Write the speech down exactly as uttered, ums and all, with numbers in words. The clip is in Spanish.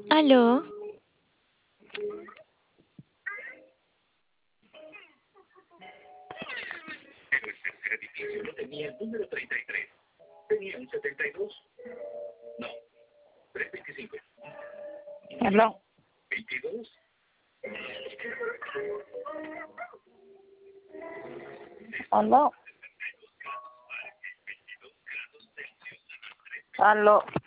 ¿Aló? Pero el tercer edificio no tenía el número treinta y tres. Tenía un setenta y dos. No, trescientos veinticinco. Hello. veintidós. Aló. Aló.